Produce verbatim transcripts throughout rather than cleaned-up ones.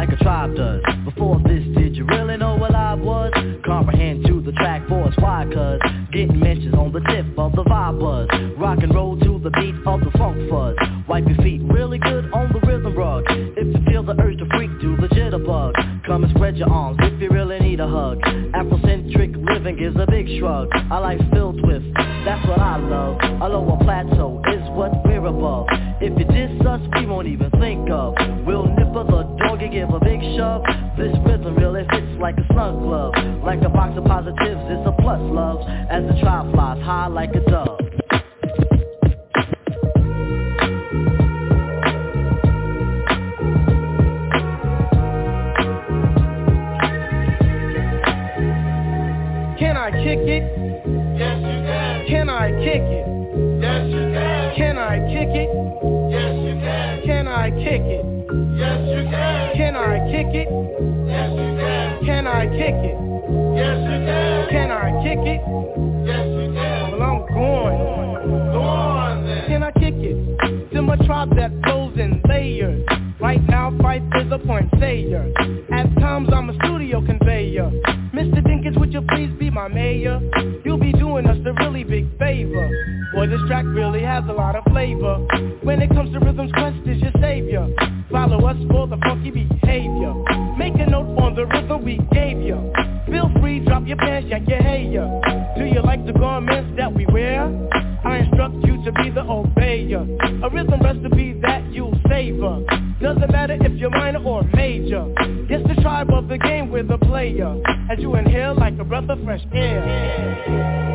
like a tribe does. Before this, did you really know what I was? Comprehend to the track force, why? Cause getting mentions on the tip of the vibe buzz. Rock and roll to the beat of the funk fuzz. Wipe your feet really good on the rhythm rug. If you feel the urge to freak, do the jitterbug. Come and spread your arms if you really need a hug. Afrocentric living is a big shrug. Our life's filled with, that's what I love. A lower plateau is what we're above. If you diss us, we won't even think of. We'll nipper the dog and give a big shove. This rhythm really fits like a snug glove. Like a box of positives, it's a plus love. As the tribe flies high like a dove. Can I kick it? Yes, you can. Can I kick it? Yes, you can. Can I kick it? Yes, you can. Can I kick it? Yes, you can. Can I kick it? Yes, you can. Can I kick it? Yes, you can. Can I kick it? Yes, you can. Well, I'm going. Go on then. Can I kick it? To a tribe that flows in layers. Right now, Fife is a point sayer. At times, I'm a studio conveyor. Mister Dinkins, would you please be my mayor? You'll be doing us a really big favor. Boy, this track really has a lot of flavor. When it comes to rhythms, Quest is your savior. Follow us for the funky behavior. Make a note on the rhythm we gave you. Feel free, drop your pants, yank your hair. Do you like the garments that we wear? I instruct you to be the obeyer. A rhythm recipe that you'll savor. Doesn't matter if you're minor or major. It's the tribe of the game with a player. As you inhale like a breath of fresh air.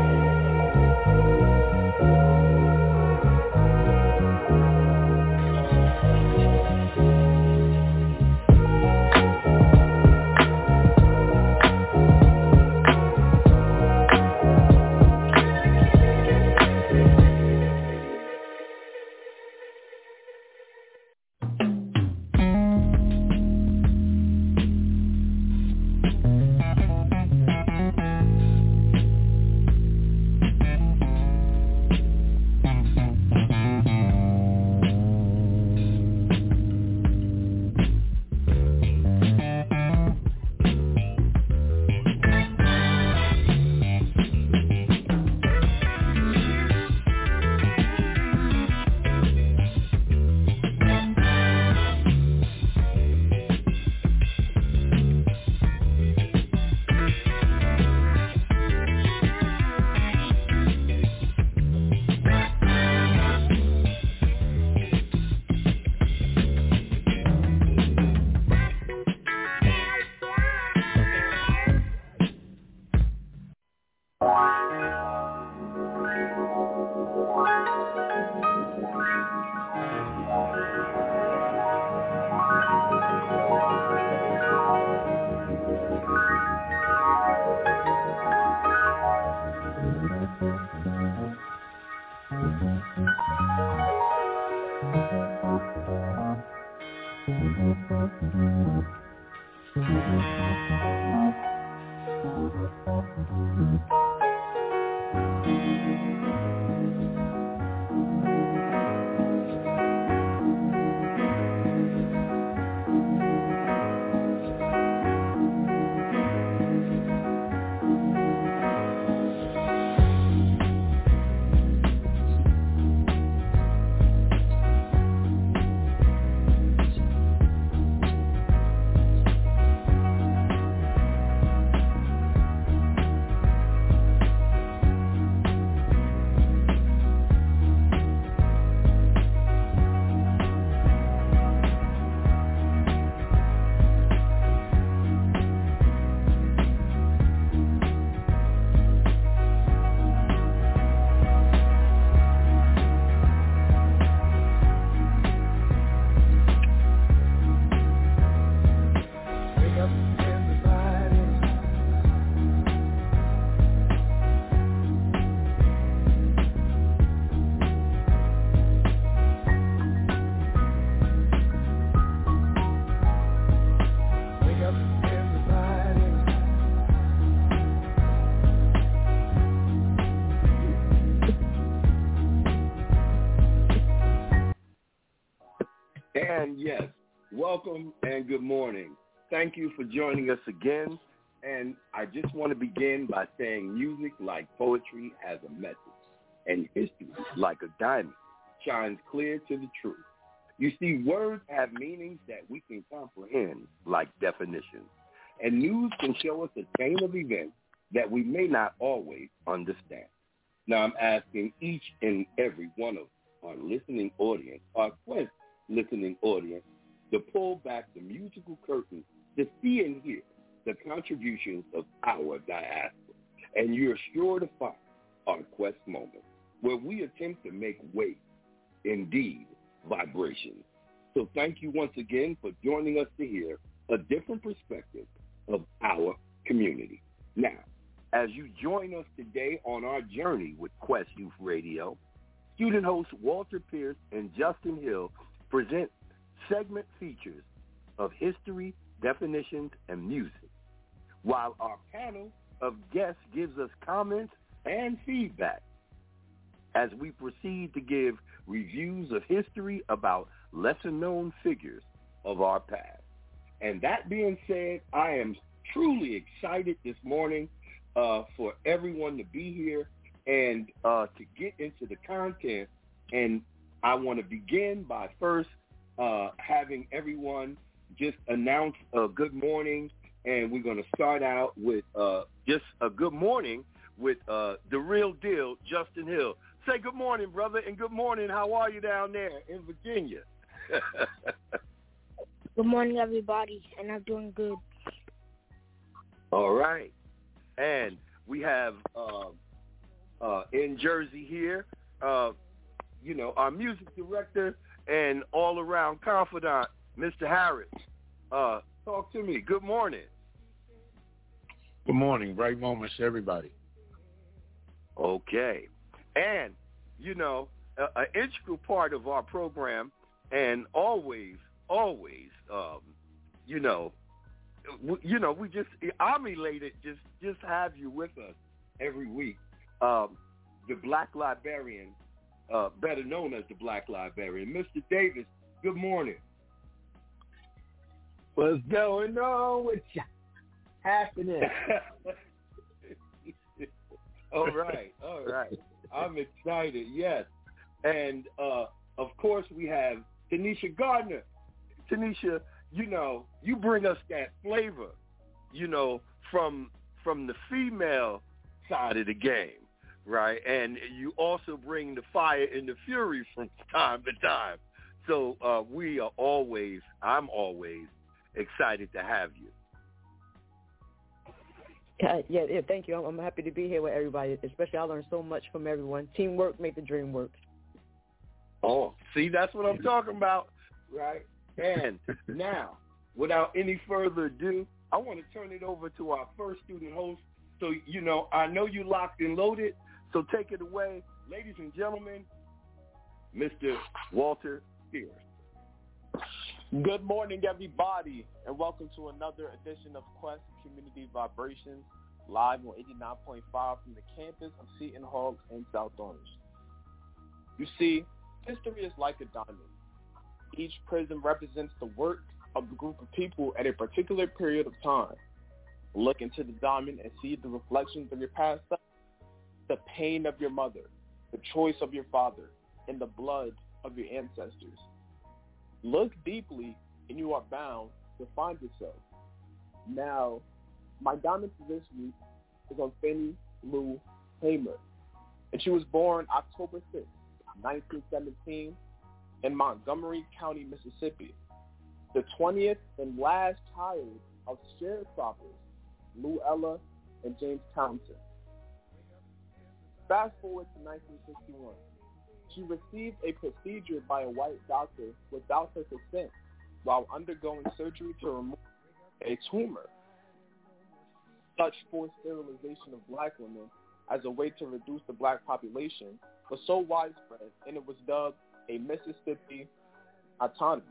And yes, welcome and good morning. Thank you for joining us again. And I just want to begin by saying music, like poetry, has a message. And history, like a diamond, shines clear to the truth. You see, words have meanings that we can comprehend, like definitions. And news can show us a chain of events that we may not always understand. Now I'm asking each and every one of our listening audience, our Quest listening audience, to pull back the musical curtain to see and hear the contributions of our diaspora. And you're sure to find our Quest moment, where we attempt to make waves, indeed, vibrations. So thank you once again for joining us to hear a different perspective of our community. Now, as you join us today on our journey with Quest Youth Radio, student hosts Walter Pierce and Justin Hill present segment features of history, definitions, and music, while our panel of guests gives us comments and feedback as we proceed to give reviews of history about lesser-known figures of our past. And that being said, I am truly excited this morning uh, for everyone to be here and uh, to get into the content. And I want to begin by first uh, having everyone just announce a good morning, and we're going to start out with uh, just a good morning with uh, the real deal, Justin Hill. Say good morning, brother, and good morning. How are you down there in Virginia? Good morning, everybody, and I'm doing good. All right. And we have uh, uh, in Jersey here, uh, you know, our music director and all-around confidant, Mister Harris. Uh, talk to me. Good morning. Good morning. Bright moments to everybody. Okay. And, you know, an integral part of our program, and always, always, um, you know, w- you know, we just, I'm elated just, just have you with us every week. Um, the Black Librarian, uh, better known as the Black Librarian, Mister Davis, good morning. What's going on with you? Happening. All right, all right. I'm excited, yes. And, uh, of course, we have Tanisha Gardner. Tanisha, you know, you bring us that flavor, you know, from from the female side of the game, right? And you also bring the fire and the fury from time to time. So uh, we are always, I'm always excited to have you. Uh, yeah, yeah, thank you. I'm, I'm happy to be here with everybody, especially I learned so much from everyone. Teamwork make the dream work. Oh, see, that's what I'm talking about, right? And now, without any further ado, I want to turn it over to our first student host. So, you know, I know you locked and loaded, so take it away. Ladies and gentlemen, Mister Walter Pierce. Good morning, everybody, and welcome to another edition of Quest Community Vibrations, live on eighty-nine point five from the campus of Seton Hall in South Orange. You see, history is like a diamond. Each prism represents the work of a group of people at a particular period of time. Look into the diamond and see the reflections of your past self, the pain of your mother, the choice of your father, and the blood of your ancestors. Look deeply, and you are bound to find yourself. Now, my diamond for this week is on Fannie Lou Hamer, and she was born October sixth, nineteen seventeen, in Montgomery County, Mississippi, the twentieth and last child of sharecroppers Lou Ella and James Townsend. Fast forward to nineteen sixty-one. She received a procedure by a white doctor without her consent while undergoing surgery to remove a tumor. Such forced sterilization of black women as a way to reduce the black population was so widespread, and it was dubbed a Mississippi autonomy.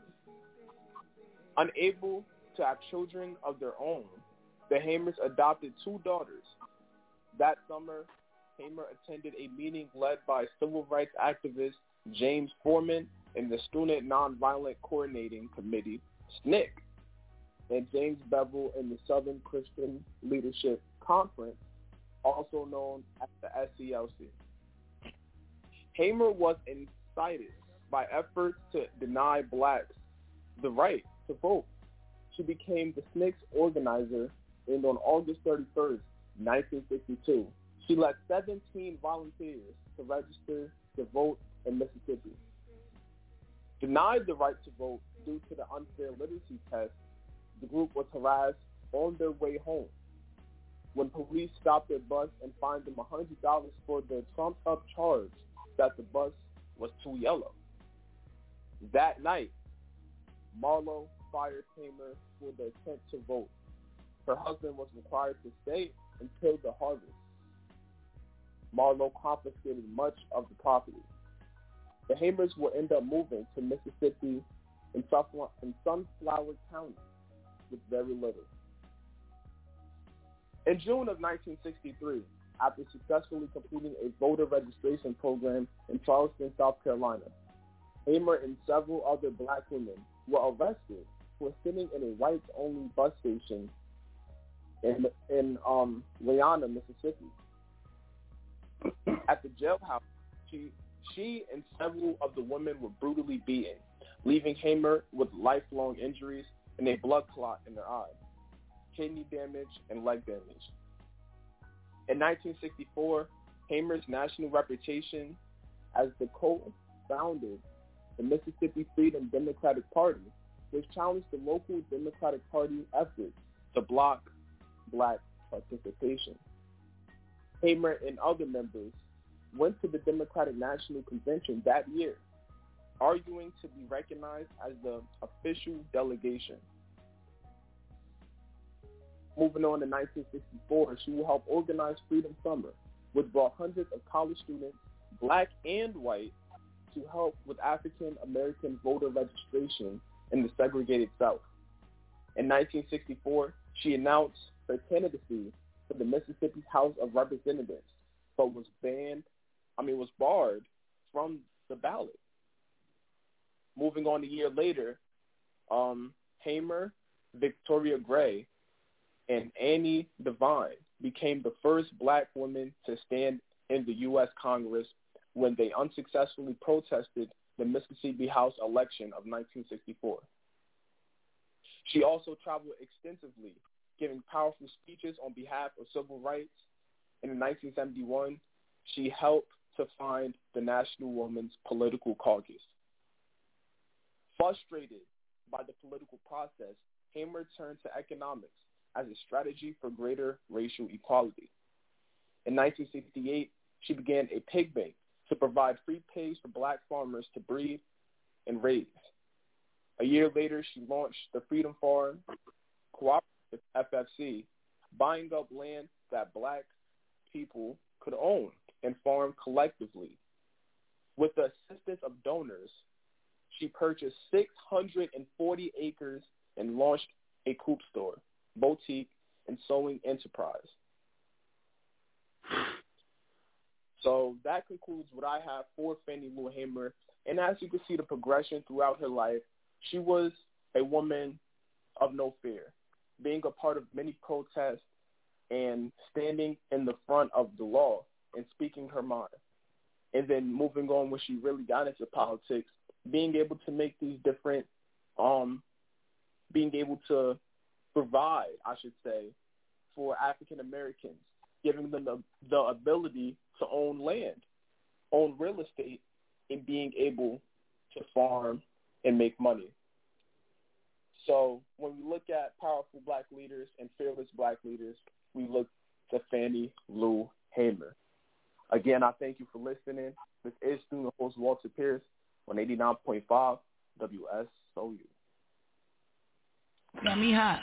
Unable to have children of their own, the Hamers adopted two daughters. That summer, Hamer attended a meeting led by civil rights activist James Foreman in the Student Nonviolent Coordinating Committee, S N C C, and James Bevel in the Southern Christian Leadership Conference, also known as the S C L C. Hamer was incited by efforts to deny blacks the right to vote. She became the S N C C organizer, and on August thirty-first, nineteen sixty-two, she led seventeen volunteers to register to vote in Mississippi. Denied the right to vote due to the unfair literacy test, the group was harassed on their way home. When police stopped their bus and fined them one hundred dollars for the trumped-up charge that the bus was too yellow. That night, Marlowe fired Hamer for the attempt to vote. Her husband was required to stay until the harvest. Marlowe confiscated much of the property. The Hamers will end up moving to Mississippi in Sunflower County with very little. In June of nineteen sixty-three, after successfully completing a voter registration program in Charleston, South Carolina, Hamer and several other black women were arrested for sitting in a whites-only bus station in in um, Leona, Mississippi. At the jailhouse, she she and several of the women were brutally beaten, leaving Hamer with lifelong injuries and a blood clot in her eye, kidney damage, and leg damage. In nineteen sixty-four, Hamer's national reputation as the co-founder the Mississippi Freedom Democratic Party, which challenged the local Democratic Party efforts to block black participation. Hamer and other members went to the Democratic National Convention that year, arguing to be recognized as the official delegation. Moving on to nineteen sixty-four, she will help organize Freedom Summer, which brought hundreds of college students, black and white, to help with African American voter registration in the segregated South. In nineteen sixty-four, she announced her candidacy for the Mississippi House of Representatives, but was banned, I mean, was barred from the ballot. Moving on a year later, um, Hamer, Victoria Gray, and Annie Devine became the first black women to stand in the U S Congress when they unsuccessfully protested the Mississippi House election of nineteen sixty-four. She also traveled extensively, giving powerful speeches on behalf of civil rights. And in nineteen seventy-one, she helped to found the National Women's Political Caucus. Frustrated by the political process, Hamer turned to economics as a strategy for greater racial equality. In nineteen sixty-eight, she began a pig bank to provide free pays for black farmers to breed and raise. A year later, she launched the Freedom Farm Cooperative, F F C, buying up land that black people could own and farm collectively. With the assistance of donors, she purchased six hundred forty acres and launched a coupe store, boutique, and sewing enterprise. So that concludes what I have for Fannie Lou Hamer. And as you can see the progression throughout her life, she was a woman of no fear, being a part of many protests and standing in the front of the law and speaking her mind. And then moving on when she really got into politics, being able to make these different, um, being able to provide, I should say, for African Americans, giving them the, the ability to own land, own real estate, and being able to farm and make money. So when we look at powerful black leaders and fearless black leaders, we look to Fannie Lou Hamer. Again, I thank you for listening. This is student host Walter Pierce on eighty-nine point five W S O U. Got me hot.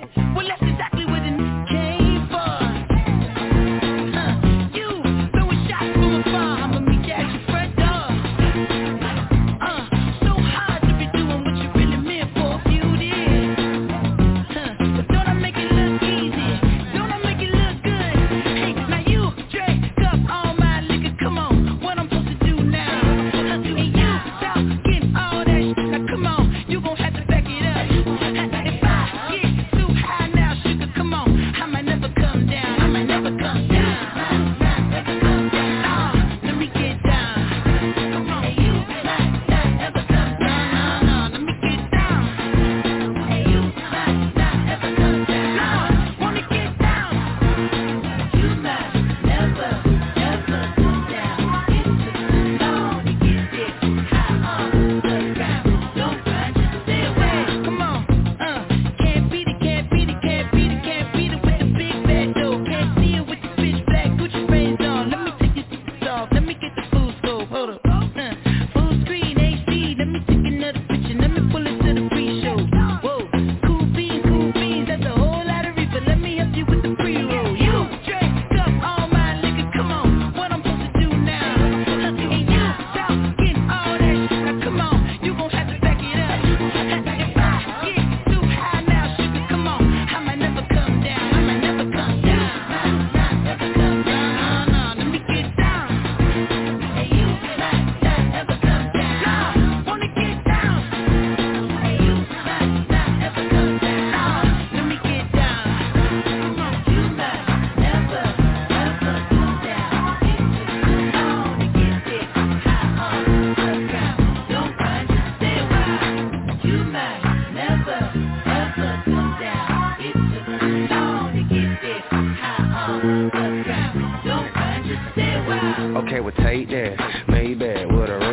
So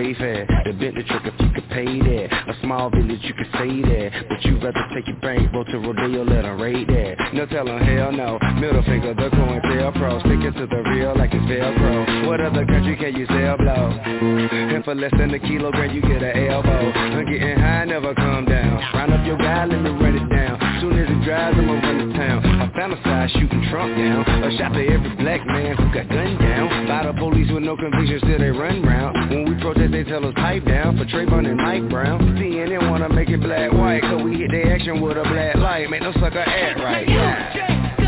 stay fair. The Bentley truck if you could pay that. A small village you could stay there. But you rather take your bankroll to Rodeo, let them raid that. No tellin' hell no. Middle finger, the coin tail pro. Sticking to the real like it's Velcro. What other country can you sell blow? And for less than a kilogram you get an elbow. I'm getting high, never come down. Round up your guy, let me run it down. Soon as it drives, I'ma run to town. I fantasize shooting Trump down. A shot to every black man who got gunned down. By the police with no convictions till they run round. When we protest, they tell us pipe down. For Trayvon and Mike Brown. C N N wanna make it black white, cause we hit their action with a black light. Make no sucker act right. Yeah.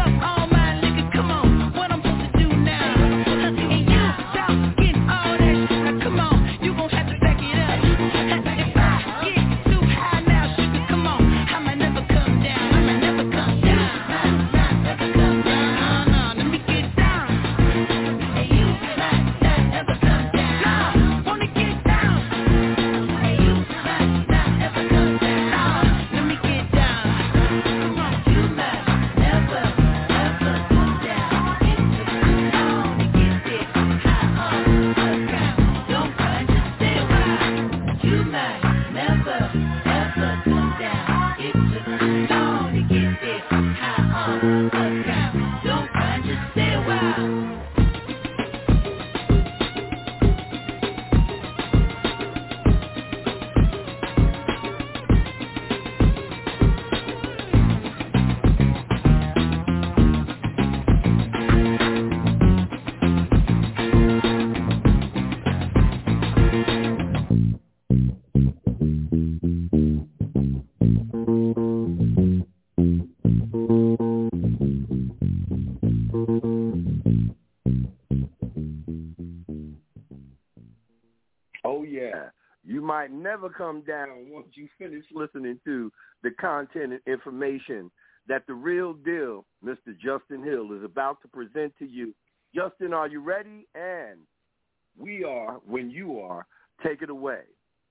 Never come down once you finish listening to the content and information that the real deal, Mister Justin Hill, is about to present to you. Justin, are you ready? And we are when you are. Take it away.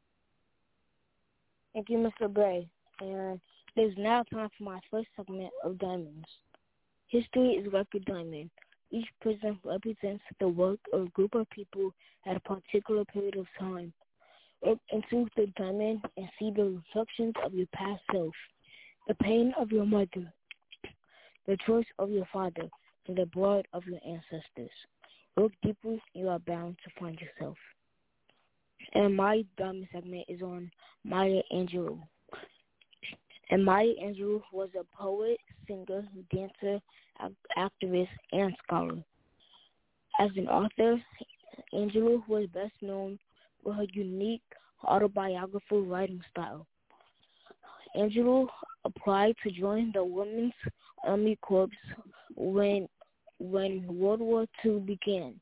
Thank you, Mister Gray. And it is now time for my first segment of Diamonds. History is record diamond. Each prism represents the work of a group of people at a particular period of time. Look into the diamond and see the reflections of your past self, the pain of your mother, the choice of your father, and the blood of your ancestors. Look deeper, you are bound to find yourself. And my diamond segment is on Maya Angelou. And Maya Angelou was a poet, singer, dancer, activist, and scholar. As an author, Angelou was best known for her unique autobiographical writing style. Angelou applied to join the Women's Army Corps when when World War Two began.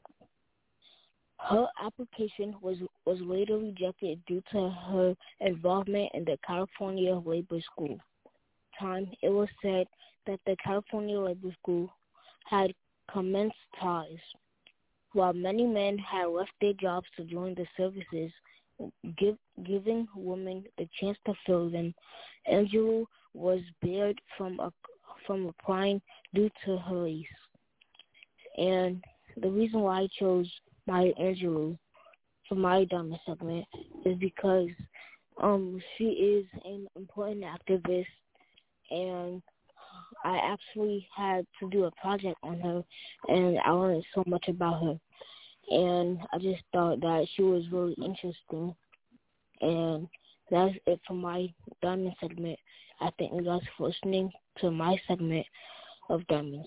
Her application was, was later rejected due to her involvement in the California Labor School. Time it was said that the California Labor School had commenced ties. While many men had left their jobs to join the services, give, giving women the chance to fill them, Angelou was barred from a, from applying due to her race. And the reason why I chose Maya Angelou for my diamond segment is because um, she is an important activist, and I actually had to do a project on her, and I learned so much about her. And I just thought that she was really interesting. And that's it for my Diamond segment. I thank you guys for listening to my segment of Diamonds.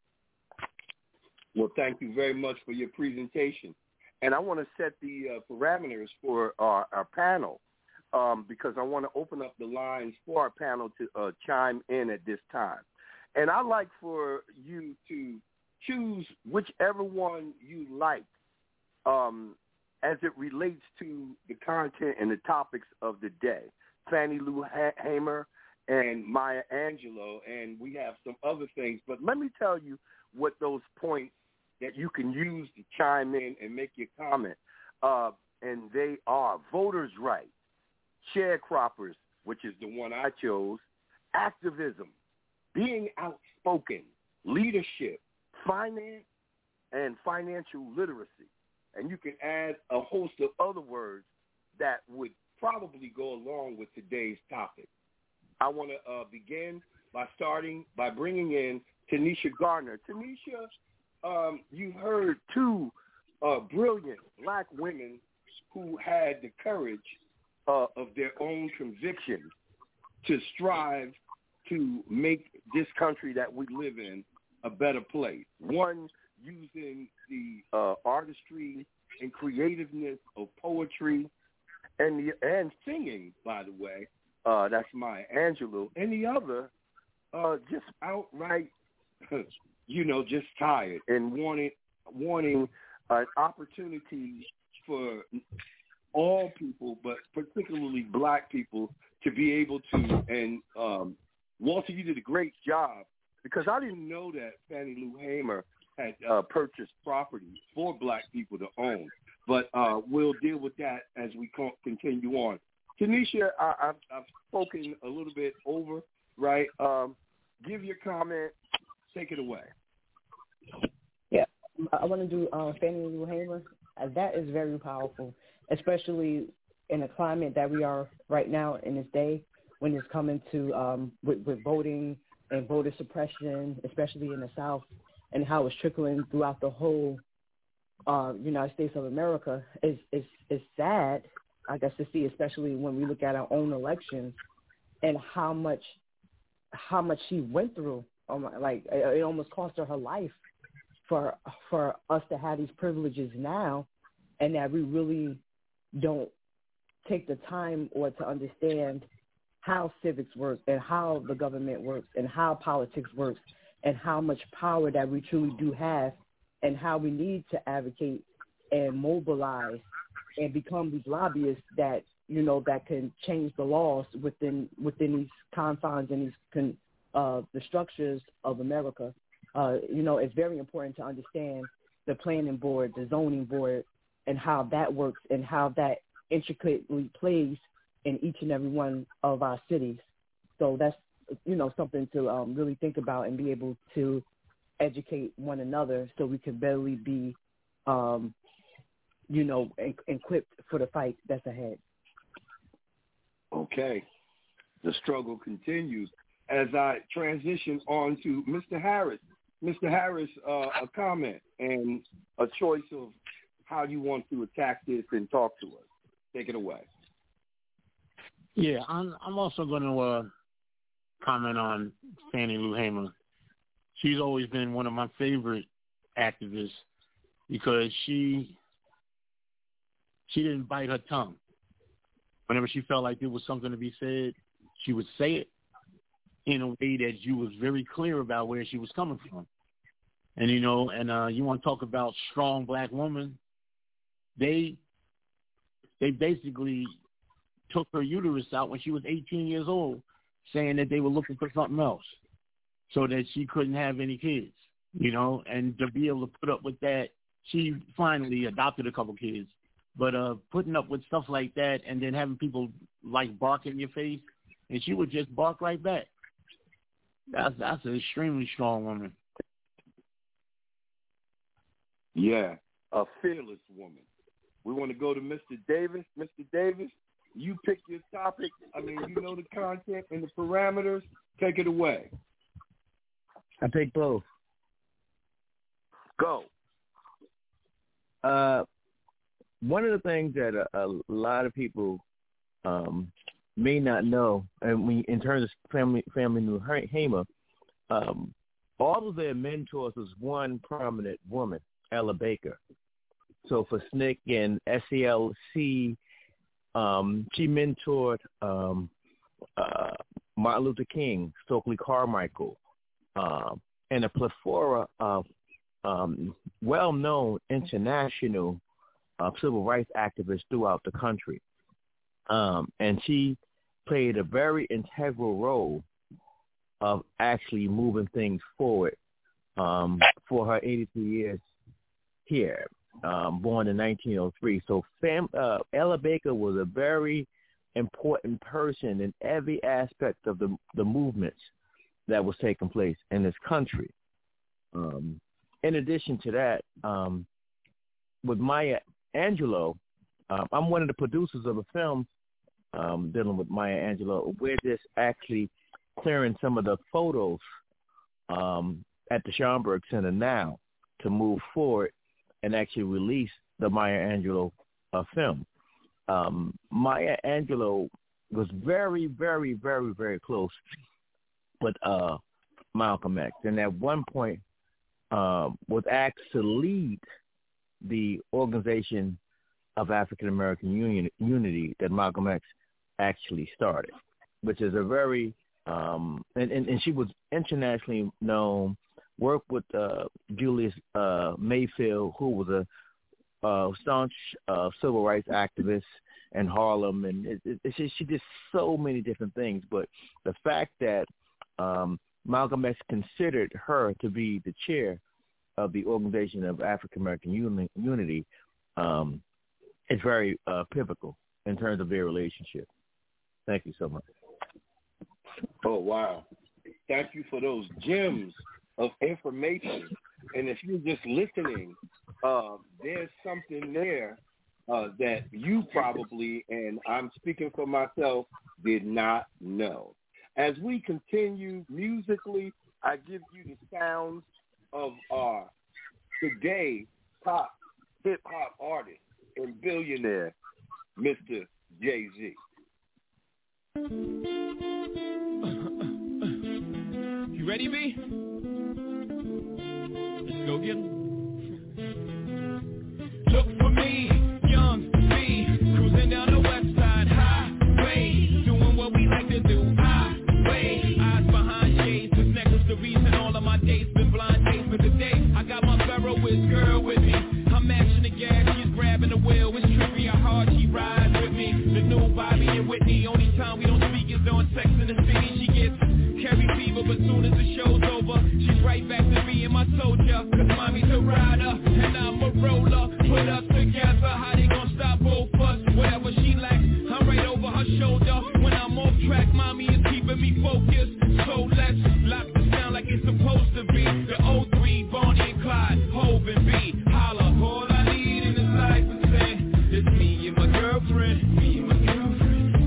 Well, thank you very much for your presentation. And I want to set the uh, parameters for our, our panel um, because I want to open up the lines for our panel to uh, chime in at this time. And I'd like for you to choose whichever one you like um, as it relates to the content and the topics of the day. Fannie Lou Hamer and Maya Angelou, and we have some other things. But let me tell you what those points that you can use to chime in and make your comment. Uh, and they are voters' rights, sharecroppers, which is the one I chose, activism, being outspoken, leadership, finance, and financial literacy. and you can add a host of other words that would probably go along with today's topic. I want to uh, begin by starting by bringing in Tanisha Gardner. Tanisha, um, you heard two uh, brilliant black women who had the courage uh, of their own convictions to strive to make this country that we live in a better place. One using the uh, artistry and creativeness of poetry and the, and singing, by the way. Uh, that's Maya Angelou. And the other, uh, just outright, you know, just tired and wanting wanting an opportunity for all people, but particularly black people, to be able to. And um, Walter, you did a great job, because I didn't know that Fannie Lou Hamer had uh, purchased property for black people to own. But uh, we'll deal with that as we continue on. Tanisha, I, I've, I've spoken a little bit over, right? Um, give your comment. Take it away. Yeah, I want to do uh, Fannie Lou Hamer. Uh, that is very powerful, especially in a climate that we are right now in this day, when it's coming to um, with, with voting and voter suppression, especially in the South, and how it's trickling throughout the whole uh, United States of America. Is is is sad, I guess, to see, especially when we look at our own elections and how much how much she went through. Um, like it almost cost her her life for for us to have these privileges now, and that we really don't take the time or to understand how civics work and how the government works and how politics works and how much power that we truly do have, and how we need to advocate and mobilize and become these lobbyists that, you know, that can change the laws within within these confines and these con, uh, the structures of America. Uh, you know, it's very important to understand the planning board, the zoning board, and how that works and how that intricately plays in each and every one of our cities. So that's, you know, something to um, really think about and be able to educate one another so we can better be, um, you know, en- equipped for the fight that's ahead. Okay. The struggle continues. As I transition on to Mister Harris. Mister Harris, uh, a comment and a choice of how you want to attack this and talk to us. Take it away. Yeah, I'm, I'm also going to uh, comment on Fannie Lou Hamer. She's always been one of my favorite activists because she she didn't bite her tongue. Whenever she felt like there was something to be said, she would say it in a way that you was very clear about where she was coming from. And, you know, and uh, you want to talk about strong black women, they they basically took her uterus out when she was eighteen years old, saying that they were looking for something else so that she couldn't have any kids, you know, and to be able to put up with that, she finally adopted a couple kids. But uh, putting up with stuff like that and then having people, like, bark in your face, and she would just bark right back. That's, that's an extremely strong woman. Yeah, a fearless woman. We want to go to Mister Davis. Mister Davis, you pick your topic. I mean, you know the content and the parameters. Take it away. I pick both. Go. Uh, one of the things that a, a lot of people um, may not know, and we, in terms of family, family Lou Hamer, um, all of their mentors was one prominent woman, Ella Baker. So for S N C C and S C L C, um, she mentored um, uh, Martin Luther King, Stokely Carmichael, uh, and a plethora of um, well-known international uh, civil rights activists throughout the country. Um, and she played a very integral role of actually moving things forward um, for her eighty-three years here, um, born in nineteen oh three. So fam, uh, Ella Baker was a very important person in every aspect of the, the movements that was taking place in this country. Um, in addition to that, um, with Maya Angelou, um, I'm one of the producers of a film um, dealing with Maya Angelou. We're just actually clearing some of the photos um, at the Schomburg Center now to move forward and actually release the Maya Angelou uh, film. Um, Maya Angelou was very, very, very, very close with uh, Malcolm X, and at one point uh, was asked to lead the Organization of African American Union, Unity that Malcolm X actually started, which is a very um, and, and, and she was internationally known. Worked with uh, Julius uh, Mayfield, who was a uh, staunch uh, civil rights activist in Harlem, and it, it, it, she did so many different things. But the fact that um, Malcolm X considered her to be the chair of the Organization of African American Uni- Unity um, is very uh, pivotal in terms of their relationship. Thank you so much. Oh, wow. Thank you for those gems of information. And if you're just listening, uh, there's something there uh, that you probably, and I'm speaking for myself, did not know. As we continue musically, I give you the sounds of our today top hip-hop artist and billionaire, Mister Jay-Z. You ready, B? Let's go get 'em. Look for me, young B, cruising down the west side highway, doing what we like to do. Highway, eyes behind shades, this necklace the reason all of my dates been blind dates. But today, I got my Ferroist girl with me. I'm mashing the gas, she's grabbing the wheel. It's trippy how hard she rides with me. The new Bobby and Whitney, only time we don't speak is on Sex in the City. She gets carry fever, but soon as the show's over, she's right back to being my soldier. Cause mommy's a rider, and I'm a roller. Put us together, how they gon' stop both us? Whatever she lacks, I'm right over her shoulder. When I'm off track, mommy is keeping me focused. So let's lock this down like it's supposed to be. The oh three, Bonnie and Clyde, Hov and B. Holla, all I need in this life is say, it's me and my girlfriend, me and my girlfriend.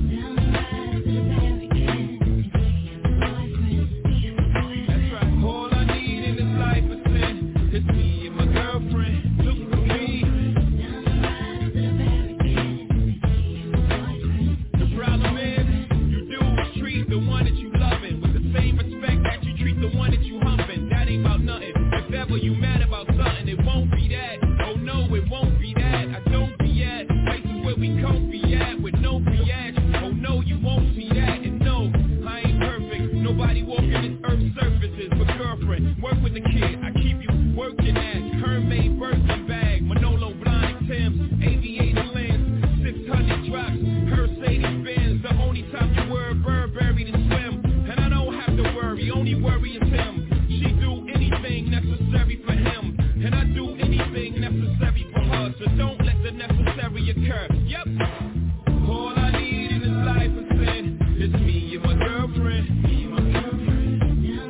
You mad about something, it won't be that. Oh no, it won't be that. I don't be at places where we can't be at with no biatch. Oh no, you won't see that. And no, I ain't perfect. Nobody walking this earth's surfaces. But girlfriend, work with the kid. I keep you working at Hermaid Birkin bag, Manolo Blahnik Tim's, aviator lens, six hundred drops, Mercedes Benz. The only time you wear a Burberry to swim, and I don't have to worry. Only worry is him. She do anything necessary for him, and I do anything necessary for her. So don't let the necessary occur. Yep. All I need in this life is sin. It's me and my girlfriend. Me and my girlfriend.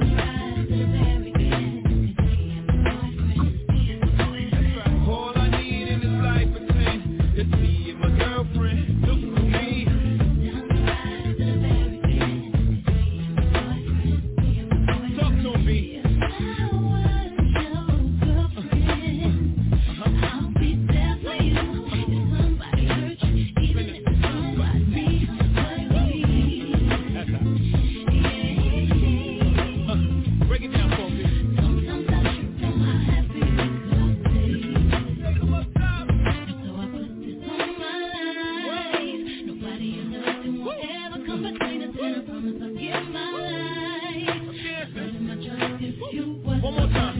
That's right. All I need in this life is sin. It's me and my girlfriend. Look for me. Talk to me. One more time.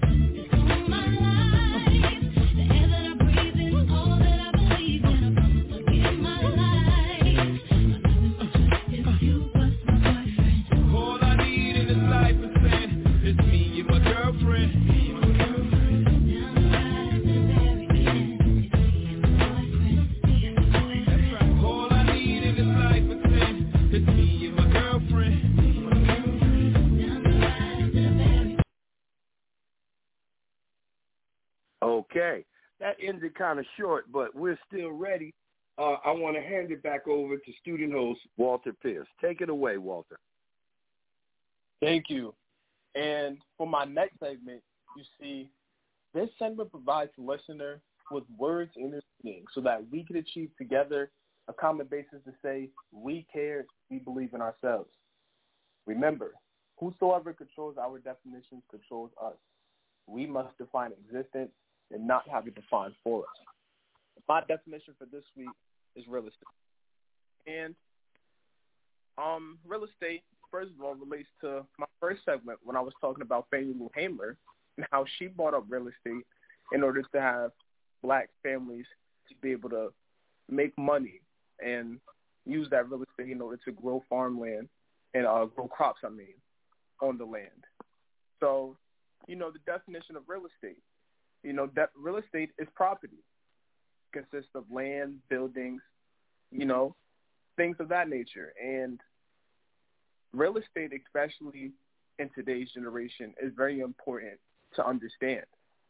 All I need in this life is sin. It's me and my girlfriend. Me and my girlfriend. That's right. All I need in this life is sin. It's me and my girlfriend. Okay. that ended kind of short, but we're still ready. Uh, I want to hand it back over to student host Walter Pierce. Take it away, Walter. Thank you. And for my next segment, you see, this segment provides the listener with words in his meaning so that we can achieve together a common basis to say, we care, we believe in ourselves. Remember, whosoever controls our definitions controls us. We must define existence and not have it defined for us. My definition for this week is real estate. And um, real estate, first of all, relates to my first segment when I was talking about Fannie Lou Hamer and how she bought up real estate in order to have black families to be able to make money and use that real estate in order to grow farmland and uh, grow crops, I mean, on the land. So, you know, the definition of real estate, you know, that real estate is property. It consists of land, buildings, you know, things of that nature. And real estate, especially in today's generation, is very important to understand.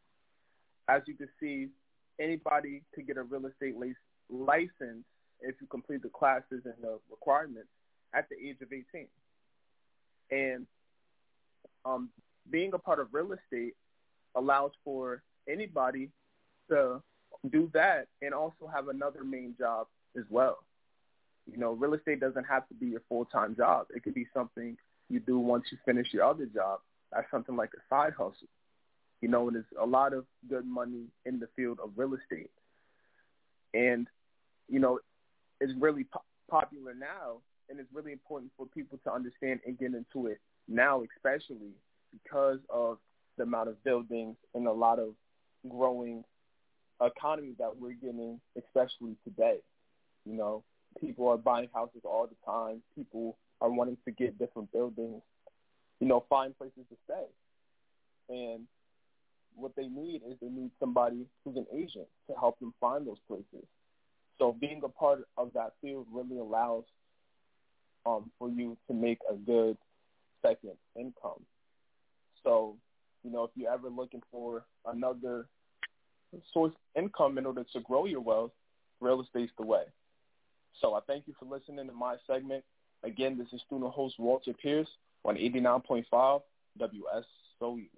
As you can see, anybody could get a real estate license if you complete the classes and the requirements at the age of eighteen. And um, being a part of real estate allows for anybody to do that and also have another main job as well. You know, real estate doesn't have to be your full-time job. It could be something you do once you finish your other job. That's something like a side hustle. You know, and there's a lot of good money in the field of real estate. And, you know, it's really po- popular now, and it's really important for people to understand and get into it now, especially because of the amount of buildings and a lot of growing economy that we're getting, especially today. You know, people are buying houses all the time. People are wanting to get different buildings, you know, find places to stay. And what they need is they need somebody who's an agent to help them find those places. So being a part of that field really allows um, for you to make a good second income. So, you know, if you're ever looking for another source of income in order to grow your wealth, real estate's the way. So I thank you for listening to my segment. Again, this is student host Walter Pierce on eighty-nine point five W S O U.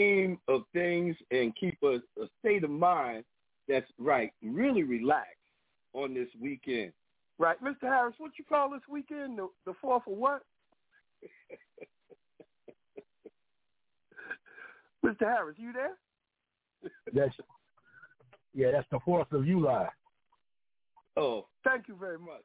scheme of things and keep a, a state of mind that's right, really relaxed on this weekend. Right, Mister Harris, what you call this weekend? The, the fourth of what? Mister Harris, you there? That's yeah, that's the fourth of July. Oh, thank you very much.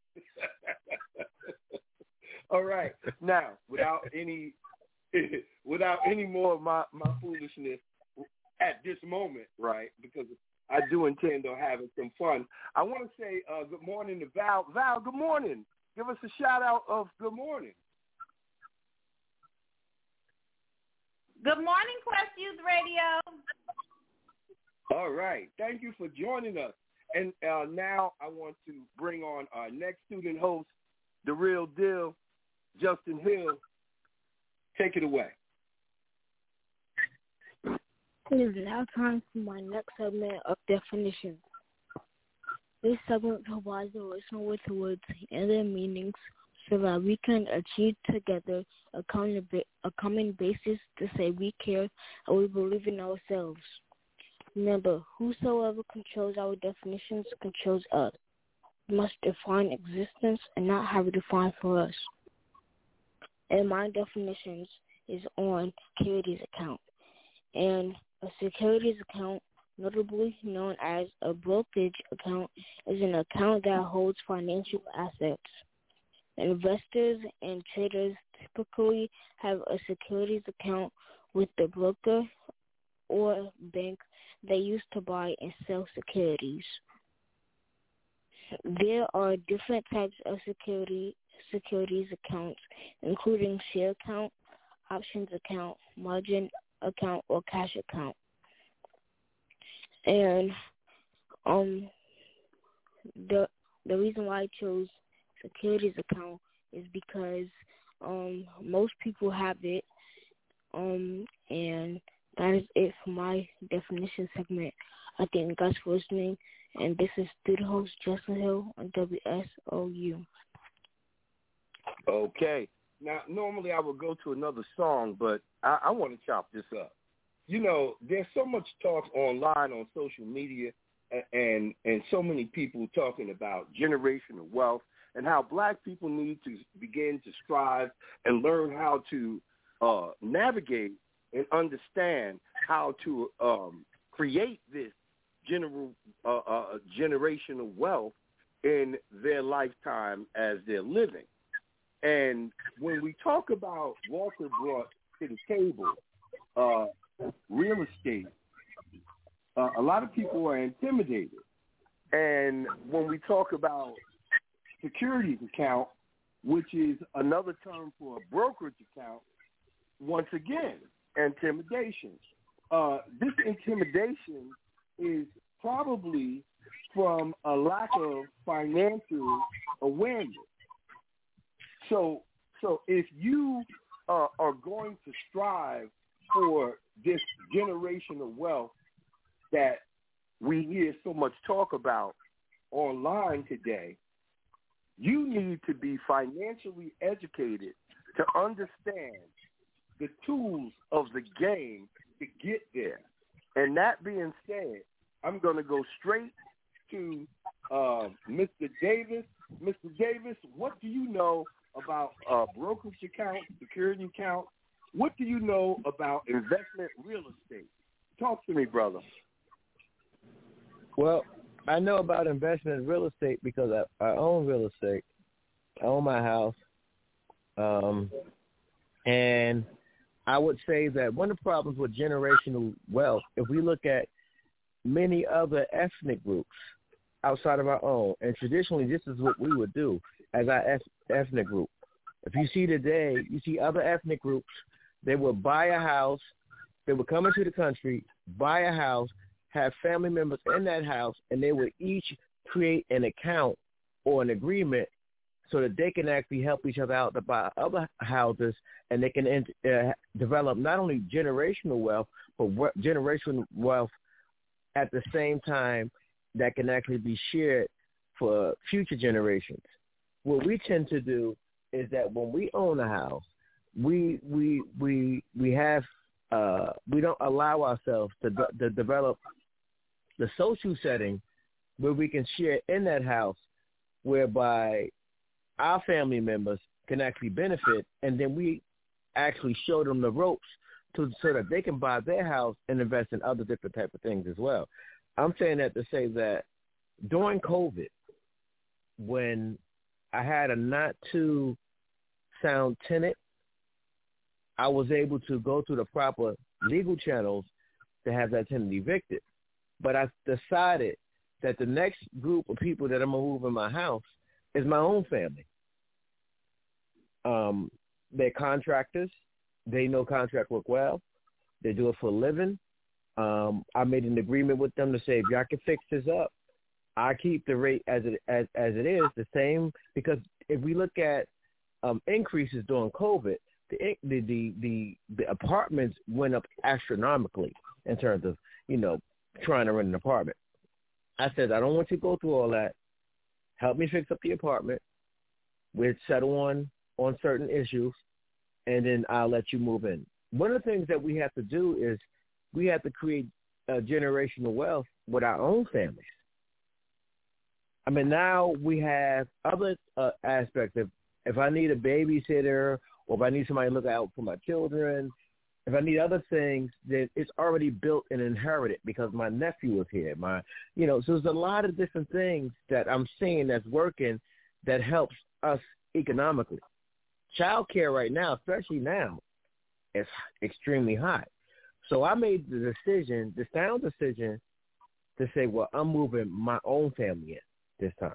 All right. Now, without any without any more of my, my foolishness at this moment, right, because I do intend on having some fun, I want to say uh, good morning to Val. Val, good morning. Give us a shout-out of good morning. Good morning, Quest Youth Radio. All right. Thank you for joining us. And uh, now I want to bring on our next student host, the real deal, Justin Hill. Take it away. It is now time for my next segment of definitions. This segment provides the listener with the words and their meanings so that we can achieve together a common, a common basis to say we care and we believe in ourselves. Remember, whosoever controls our definitions controls us. We must define existence and not have it defined for us. And my definitions is on securities account. And a securities account, notably known as a brokerage account, is an account that holds financial assets. Investors and traders typically have a securities account with the broker or bank they use to buy and sell securities. There are different types of security securities accounts, including share account, options account, margin account, or cash account. And um, the the reason why I chose securities account is because um, most people have it, um, and that is it for my definition segment. I thank you guys for listening, and this is student host Justin Hill on W S O U. Okay. Now, normally I would go to another song, but I, I want to chop this up. You know, there's so much talk online on social media and, and, and so many people talking about generational wealth and how black people need to begin to strive and learn how to uh, navigate and understand how to um, create this general uh, uh, generational wealth in their lifetime as they're living. And when we talk about Walter brought to the table uh, real estate, uh, a lot of people are intimidated. And when we talk about securities account, which is another term for a brokerage account, once again, intimidation. Uh, this intimidation is probably from a lack of financial awareness. So, so if you uh, are going to strive for this generational wealth that we hear so much talk about online today, you need to be financially educated to understand the tools of the game to get there. And that being said, I'm going to go straight to uh, Mister Davis. Mister Davis, what do you know about uh, brokerage account, security account? What do you know about investment real estate? Talk to me, brother. Well, I know about investment real estate because I, I own real estate. I own my house. Um, and I would say that one of the problems with generational wealth, if we look at many other ethnic groups outside of our own, and traditionally this is what we would do as our ethnic group. If you see today, you see other ethnic groups, they will buy a house, they will come into the country, buy a house, have family members in that house, and they would each create an account or an agreement so that they can actually help each other out to buy other houses, and they can uh, develop not only generational wealth, but generational wealth at the same time that can actually be shared for future generations. What we tend to do is that when we own a house, we we we we have uh, we don't allow ourselves to, to develop the social setting where we can share in that house, whereby our family members can actually benefit, and then we actually show them the ropes to so that they can buy their house and invest in other different type of things as well. I'm saying that to say that during COVID, when I had a not too sound tenant, I was able to go through the proper legal channels to have that tenant evicted. But I decided that the next group of people that I'm going to move in my house is my own family. Um, they're contractors. They know contract work well. They do it for a living. Um, I made an agreement with them to say, if y'all can fix this up, I keep the rate as it as, as it is, the same. Because if we look at um, increases during COVID, the, the the the the apartments went up astronomically in terms of, you know, trying to rent an apartment. I said, I don't want you to go through all that. Help me fix up the apartment. We'll settle on on certain issues, and then I'll let you move in. One of the things that we have to do is we have to create uh, generational wealth with our own families. I mean, now we have other uh, aspects. If, if I need a babysitter, or if I need somebody to look out for my children, if I need other things, then it's already built and inherited because my nephew is here. My, you know, so there's a lot of different things that I'm seeing that's working that helps us economically. Child care right now, especially now, is extremely high. So I made the decision, the sound decision, to say, well, I'm moving my own family in this time,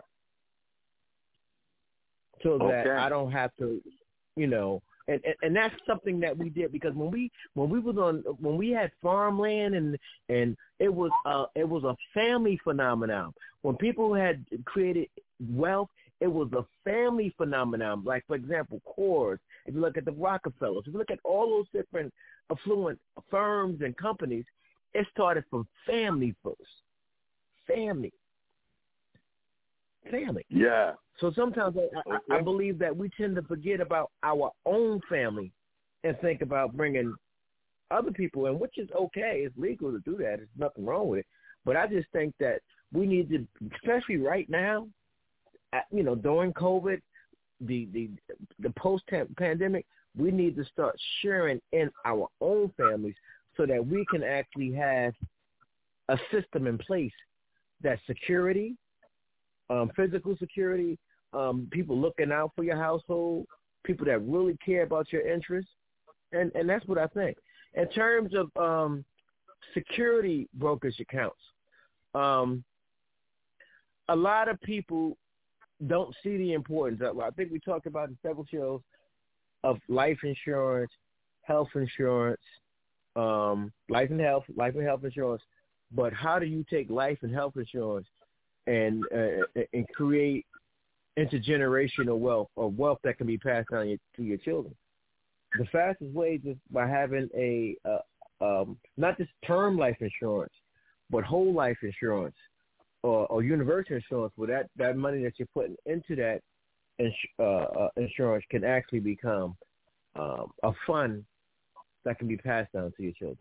so that Okay. I don't have to, you know, and, and and that's something that we did because when we when we was on when we had farmland and and it was uh it was a family phenomenon. When people had created wealth, it was a family phenomenon. Like, for example, Coors. If you look at the Rockefellers, if you look at all those different affluent firms and companies, it started from family first. Family. Family. Yeah. So sometimes I, I, Okay. I believe that we tend to forget about our own family and think about bringing other people in, which is okay. It's legal to do that. There's nothing wrong with it. But I just think that we need to, especially right now, you know, during COVID, the the the post-pandemic, we need to start sharing in our own families so that we can actually have a system in place that's security, um, physical security, um, people looking out for your household, people that really care about your interests, and, and that's what I think. In terms of um, security brokerage accounts, um, a lot of people don't see the importance of, I think we talked about in several shows, of life insurance, health insurance, um, life and health, life and health insurance. But how do you take life and health insurance and uh, and create intergenerational wealth, or wealth that can be passed on to your children? The fastest way is by having a uh, um, not just term life insurance, but whole life insurance. Or, or universal insurance, where that, that money that you're putting into that ins- uh, uh, insurance can actually become um, a fund that can be passed down to your children.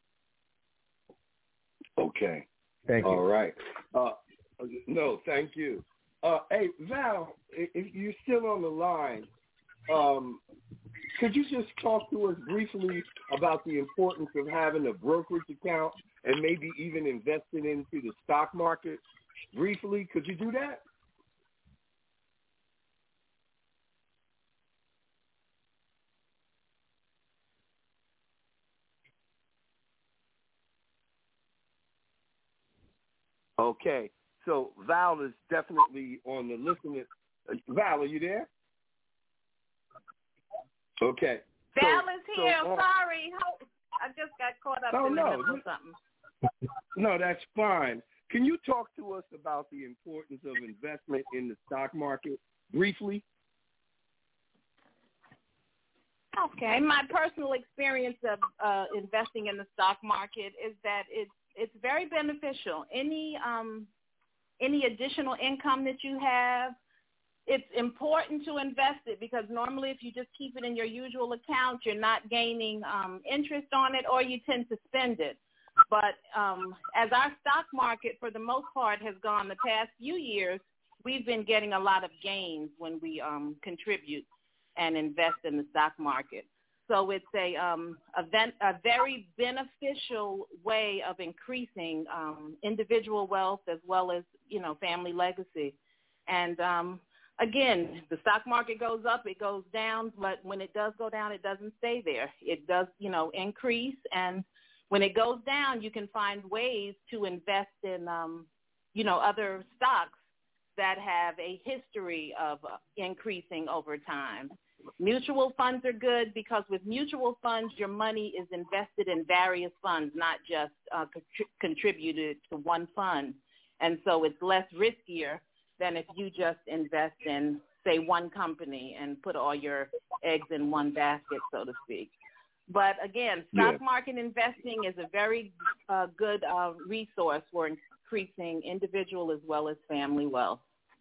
Okay. Thank you. All right. Uh, no, thank you. Uh, hey, Val, if you're still on the line, um, could you just talk to us briefly about the importance of having a brokerage account and maybe even investing into the stock market? Briefly, could you do that? Okay, so Val is definitely on the listening. Uh, Val, are you there? Okay. So, Val is here. so, uh, Sorry. I just got caught up oh, in the no. middle of something. No, that's fine. Can you talk to us about the importance of investment in the stock market briefly? Okay. My personal experience of uh, investing in the stock market is that it's it's very beneficial. Any um any additional income that you have it's important to invest it because normally if you just keep it in your usual account, you're not gaining um, interest on it or you tend to spend it. But um, as our stock market, for the most part, has gone the past few years, we've been getting a lot of gains when we um, contribute and invest in the stock market. So it's a, um, a, ven- a very beneficial way of increasing um, individual wealth as well as, you know, family legacy. And um, again, the stock market goes up, it goes down, but when it does go down, it doesn't stay there. It does, you know, increase. And when it goes down, you can find ways to invest in, um, you know, other stocks that have a history of uh, increasing over time. Mutual funds are good because with mutual funds, your money is invested in various funds, not just uh, contri- contributed to one fund. And so it's less riskier than if you just invest in, say, one company and put all your eggs in one basket, so to speak. But again, stock yeah. market investing is a very uh, good uh, resource for increasing individual as well as family wealth.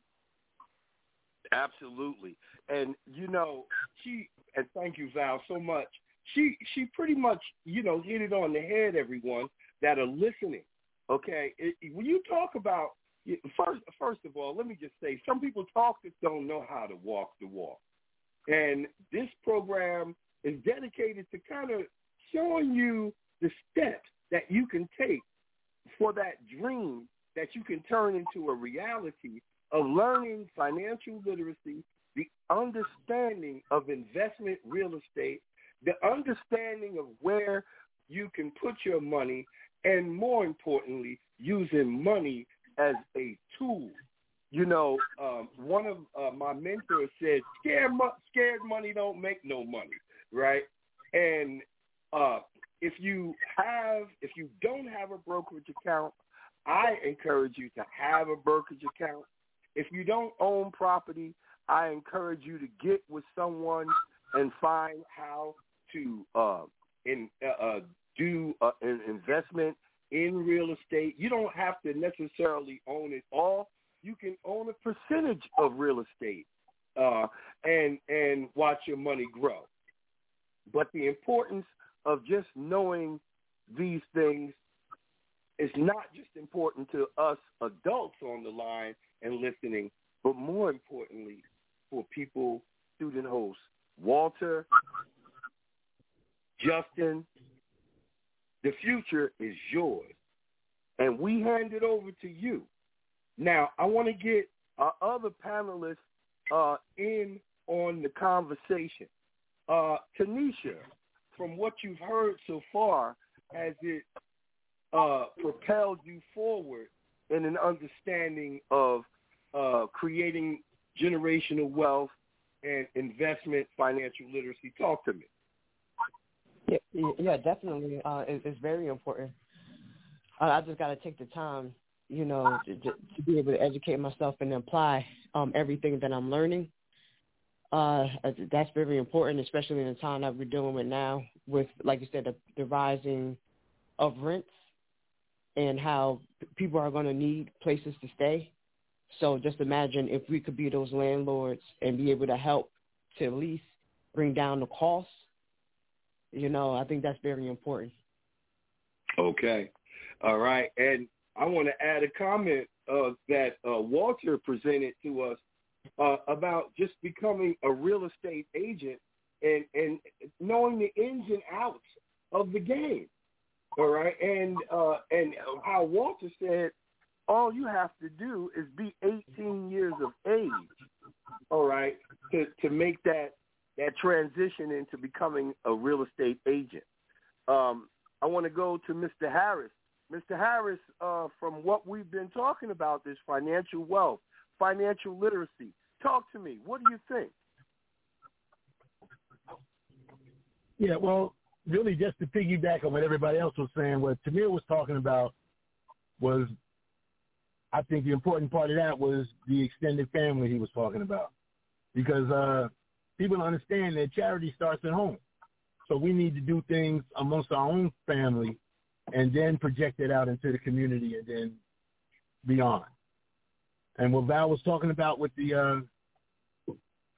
Absolutely. And, you know, she, and thank you, Val, so much. She she pretty much, you know, hit it on the head, everyone that are listening, okay? It, when you talk about, first, first of all, let me just say, some people talk that don't know how to walk the walk. And this program is dedicated to kind of showing you the steps that you can take for that dream that you can turn into a reality of learning financial literacy, the understanding of investment real estate, the understanding of where you can put your money, and more importantly, using money as a tool. You know, um, one of uh, my mentors said, scared, mo- scared money don't make no money, right? And uh, if you have, if you don't have a brokerage account, I encourage you to have a brokerage account. If you don't own property, I encourage you to get with someone and find how to uh, in, uh, uh, do uh, an investment in real estate. You don't have to necessarily own it all. You can own a percentage of real estate uh, and and watch your money grow. But the importance of just knowing these things is not just important to us adults on the line and listening, but more importantly for people, student hosts, Walter, Justin, the future is yours. And we hand it over to you. Now, I want to get our other panelists uh, in on the conversation. Uh, Tanisha, from what you've heard so far, has it uh, propelled you forward in an understanding of uh, creating generational wealth and investment financial literacy? Talk to me. Yeah, yeah, definitely. Uh, it, it's very important. Uh, I just got to take the time, you know, to, to be able to educate myself and apply um, everything that I'm learning. Uh, that's very important, especially in the time that we're dealing with now with, like you said, the, the rising of rents and how people are going to need places to stay. So just imagine if we could be those landlords and be able to help to at least bring down the costs. You know, I think that's very important. Okay. All right. And I want to add a comment uh, that uh, Walter presented to us uh, about just becoming a real estate agent and, and knowing the ins and outs of the game. All right. And, uh, and how Walter said, all you have to do is be eighteen years of age, all right, to, to make that, that transition into becoming a real estate agent. Um, I want to go to Mister Harris. Mister Harris, uh, from what we've been talking about, this financial wealth, financial literacy, talk to me. What do you think? Yeah, well, really just to piggyback on what everybody else was saying, what Tamir was talking about was, I think the important part of that was the extended family he was talking about. Because uh, people understand that charity starts at home. So we need to do things amongst our own family and then project it out into the community and then beyond. And what Val was talking about with the uh,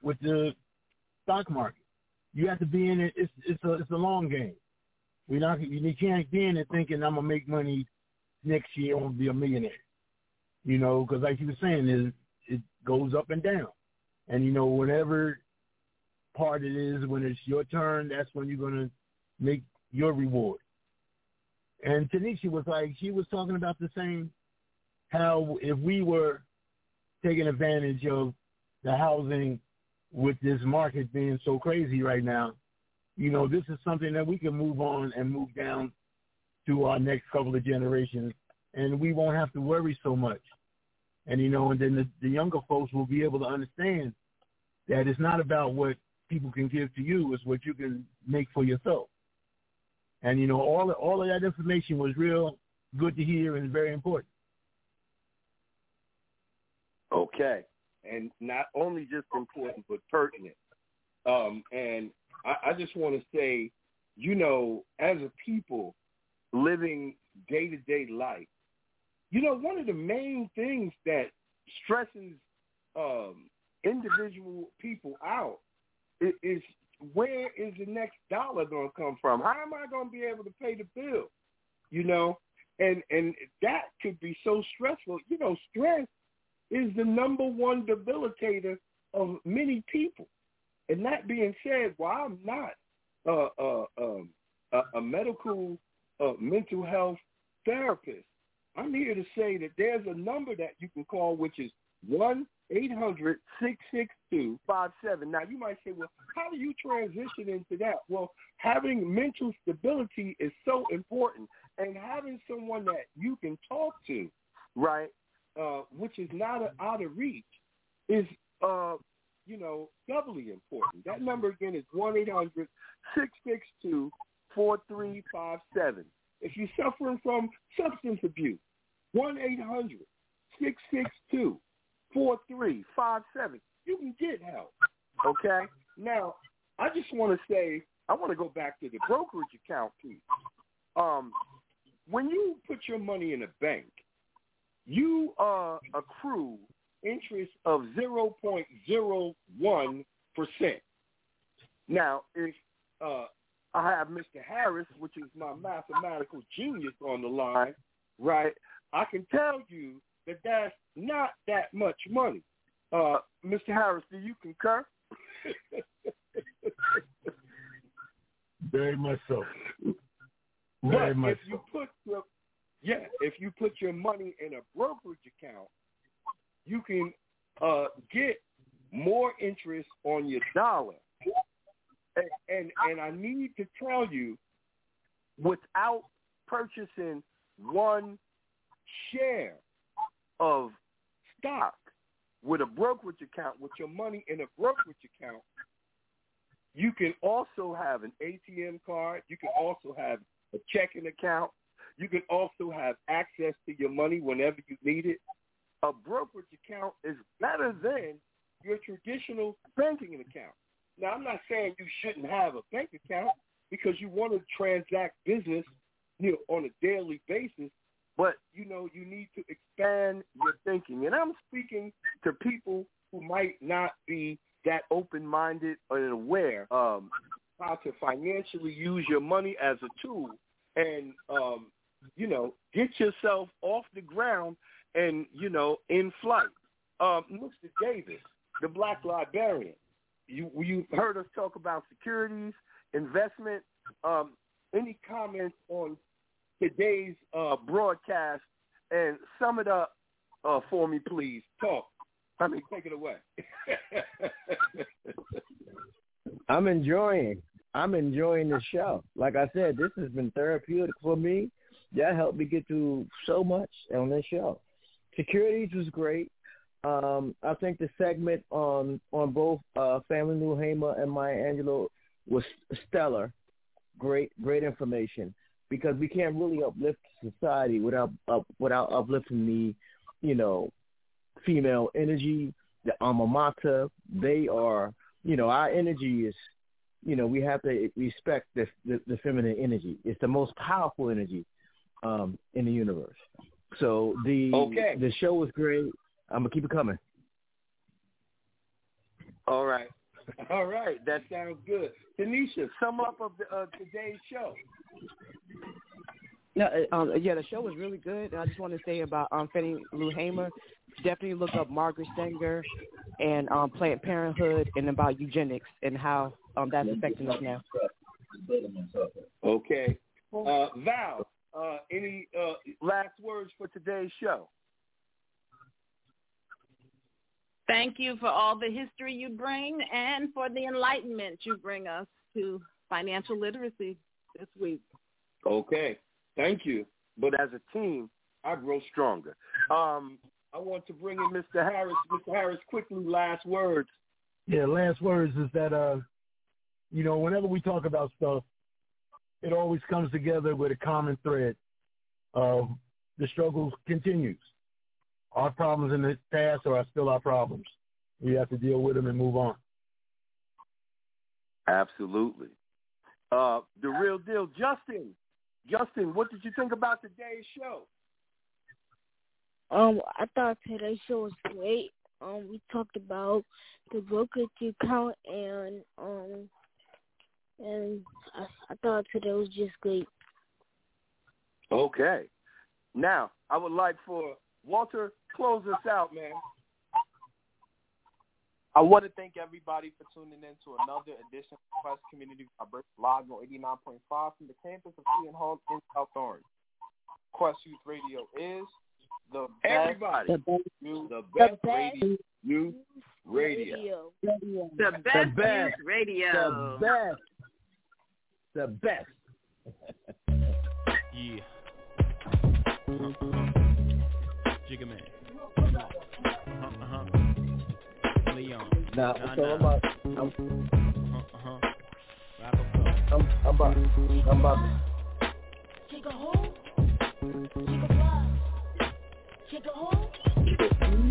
with the stock market. You have to be in it. It's it's a it's a long game. We're not you can't be in it thinking I'm gonna make money next year. I'm gonna be a millionaire. You know, because like you were saying, it it goes up and down. And you know, whenever part it is, when it's your turn, that's when you're gonna make your reward. And Tanisha was like, she was talking about the same, how if we were taking advantage of the housing with this market being so crazy right now, you know, this is something that we can move on and move down to our next couple of generations, and we won't have to worry so much. And, you know, and then the, the younger folks will be able to understand that it's not about what people can give to you, it's what you can make for yourself. And, you know, all, all of that information was real good to hear and very important. Okay. And not only just important, but pertinent. Um, and I, I just want to say, you know, as a people living day-to-day life, you know, one of the main things that stresses um, individual people out is, is where is the next dollar going to come from? How am I going to be able to pay the bill? You know, and and that could be so stressful. You know, stress is the number one debilitator of many people. And that being said, while I'm not uh, uh, um, a, a medical uh, mental health therapist, I'm here to say that there's a number that you can call, which is one eight hundred six six two five seven. Now, you might say, well, how do you transition into that? Well, having mental stability is so important, and having someone that you can talk to, right, Uh, which is not a, out of reach, is, uh, you know, doubly important. That number, again, is one eight hundred six six two four three five seven. If you're suffering from substance abuse, one eight hundred six six two four three five seven. You can get help, okay? Now, I just want to say, I want to go back to the brokerage account piece. Um, when you put your money in a bank, you uh, accrue interest of zero point zero one percent. Now, if uh, I have Mister Harris, which is my mathematical genius, on the line, right, I can tell you that that's not that much money. Uh, Mister Harris, do you concur? Very much so. Very but much if you so. put your Yeah, if you put your money in a brokerage account, you can uh, get more interest on your dollar. And, and and I need to tell you, without purchasing one share of stock with a brokerage account, with your money in a brokerage account, you can also have an A T M card. You can also have a checking account. You can also have access to your money whenever you need it. A brokerage account is better than your traditional banking account. Now, I'm not saying you shouldn't have a bank account because you want to transact business, you know, on a daily basis, but, you know, you need to expand your thinking. And I'm speaking to people who might not be that open-minded or aware um, how to financially use your money as a tool and, um, you know, get yourself off the ground and, you know, in flight. Um, Mister Davis, the Black Librarian, you you heard us talk about securities, investment. Um, any comments on today's uh, broadcast? And sum it up uh, for me, please. Talk. I mean, take it away. I'm enjoying. I'm enjoying the show. Like I said, this has been therapeutic for me. That helped me get through so much on this show. Securities was great. Um, I think the segment on on both uh, Family New Hamer and Maya Angelou was stellar. Great, great information, because we can't really uplift society without up, without uplifting the, you know, female energy, the alma mater. They are, you know, our energy is, you know, we have to respect the the, the feminine energy. It's the most powerful energy um, in the universe. So the okay. the show was great. I'm gonna keep it coming. All right. All right. That sounds good. Tanisha, sum up of the, uh, today's show. No, um, yeah, the show was really good. I just want to say about um, Fannie Lou Hamer. Definitely look up Margaret Sanger and um, Planned Parenthood and about eugenics and how um, that's affecting us now. Okay. Uh, Val, uh, any uh, last words for today's show? Thank you for all the history you bring and for the enlightenment you bring us to financial literacy this week. Okay. Thank you. But as a team, I grow stronger. Um, I want to bring in Mister Harris. Mister Harris, quickly, last words. Yeah, last words is that, uh, you know, whenever we talk about stuff, it always comes together with a common thread. Uh, the struggle continues. Our problems in the past are still our problems. We have to deal with them and move on. Absolutely. Uh, the real deal. Justin, Justin, what did you think about today's show? Um, I thought today's show was great. Um, we talked about the brokerage account and um, and I, I thought today was just great. Okay. Now, I would like for Walter close us out, man. I want to thank everybody for tuning in to another edition of Quest Community Vibration Live on eighty-nine point five from the campus of Seton Hall in South Orange. Quest Youth Radio is the best, everybody, the best, youth, the best, the best radio, youth radio. radio. The best, the best youth radio. The best. The best. Yeah. Uh-huh. Jigga man. Uh-huh, uh-huh. Leon. Now, nah, so nah. I'm about, I'm, Uh-huh. Wrap up. I'm, I'm about, I'm about. Take a hold. Take a what? Take a hold. Yo, switch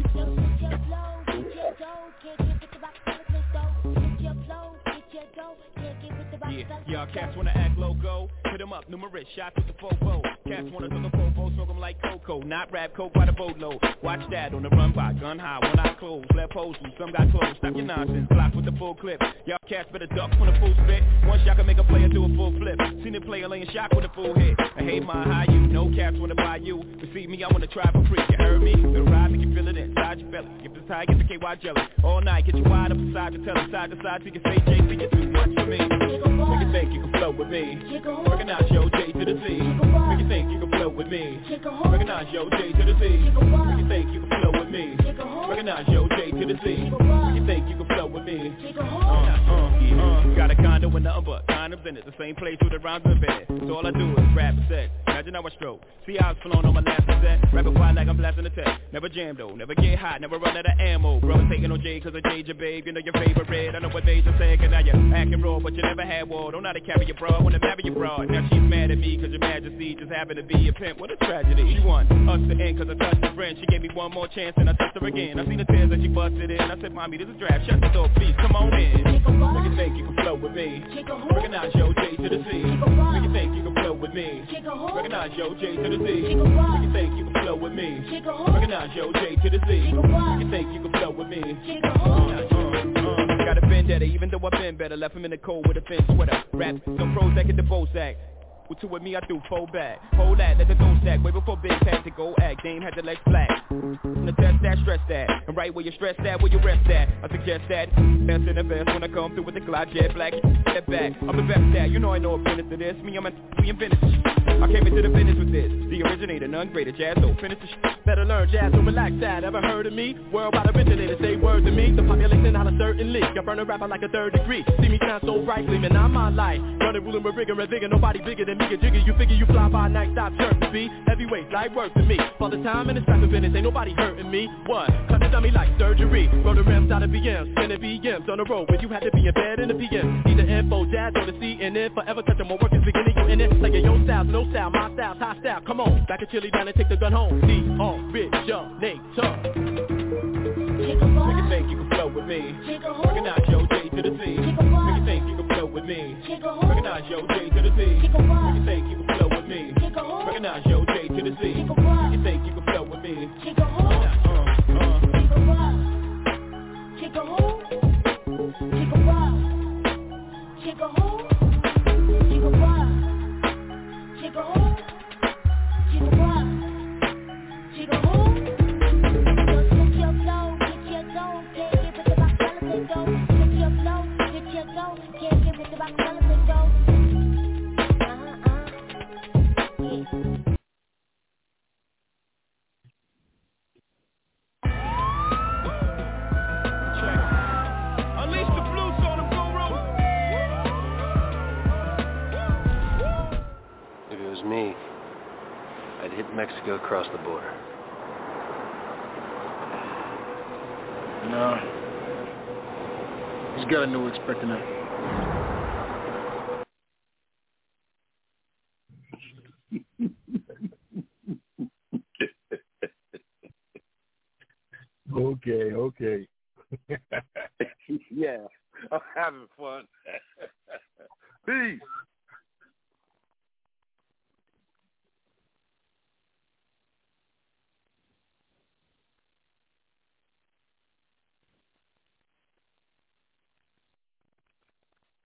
your flow, get your dough, can't get with the box of the dough. Switch your flow, get your dough, can't get with the box of the dough. Yeah, y'all cats wanna act loco, hit them up, numerous shots with the fofo. Cats wanna took a fofo, smoke them like cocoa, not rap coke by the boatload. Watch that on the run by, gun high, one eye closed, left pose loose, some got closed. Stop your nonsense, block with the full clip. Y'all cats better duck when the full spit. One shot can make a player do a full flip. Seen a player laying shock with a full hit. I hate my high you, no cats wanna buy you. Receive me, I wanna try for free. You heard me? The ride make you feel it inside your belly. If it's high, get the K Y jelly. All night, get you wide up inside your telly, side to side, so you can say J C, you're too much for me. Make you think you can flow with me. Recognize yo J to the Z. Make you think you can flow with me. Recognize yo J to the Z. Make you think you can flow with me. Recognize yo J to the Z. Make you think you can flow with me. Uh, uh, uh, got a condo in the upper, condoms in it, the same place with the rhymes in bed. So all I do is rap and sex. Imagine how I stroke. See how it's flown on my last set. Rapping quiet like I'm blasting the tech. Never jam though, never get hot, never run out of ammo. Bro, taking on J cause I J's your babe. You know your favorite red. I know what they just say, cause now you're acting raw, but you never had war. Don't know how to carry your bra, I wanna marry your broad. Now she's mad at me cause your majesty just happened to be a pimp. What a tragedy. She want us to end cause I touched her friend. She gave me one more chance and I touched her again. I seen the tears that she busted in. I said, mommy, this is draft. Shut the door, please, come on in. Make you think you can flow with me. Recognize yo J to the Z. Make you think you can flow with me. Recognize yo J to the Z. Make you think you can flow with me. Recognize yo J to the Z. Make you think you can flow with me. Uh, uh, uh. Got a vendetta, even though I've been better. Left him in the cold with a thin sweater. Rap, some pros that get the bow sack. With two with me, I threw four back. Hold that, let the dough stack. Way before Big had to go act. Dame had the legs flat. From the test that, stress that. And right where you stress that, where you rest at. I suggest that. Best in the best when I come through with the Glide Jet Black. Step back, I'm the best at. You know I know a business to this. Me, I'm a we invented this shit. I came into the business with this. The originator, none greater. Jazz, so finish the shit. Better learn jazz, so relax that. Ever heard of me? Worldwide originator, say word to me. The population out a certain league. I burn a rapper like a third degree. See me shine so bright, gleaming on my light. Running, ruling with rigor and vigor. Nobody bigger than me. Get jigger, you figure you fly by night, stop chirping, be heavyweight, light work to me. For the time and the strap of business, ain't nobody hurting me. What? Cut the dummy like surgery. Roll the rims out of B Ms, spinning B Ms on the road where you had to be in bed in the P M. Either info, jazz, or the C N N. Forever touching more work is beginning, you in it. Like your style, no style, my style, high style. Come on, back a chili down and take the gun home. D on rich, young, Nate, tough. Make you think you can flow with me. Recognize yo J to the Z. Make you think you can flow with me. Recognize yo J to the Z. Make you think you can flow with me. Recognize yo J to the Z. Make you think you can flow with me. Uh, uh, uh. me. If it was me, I'd hit Mexico across the border. No. He's got a new expecting that. Okay, okay. Yeah, I'm having fun. Peace.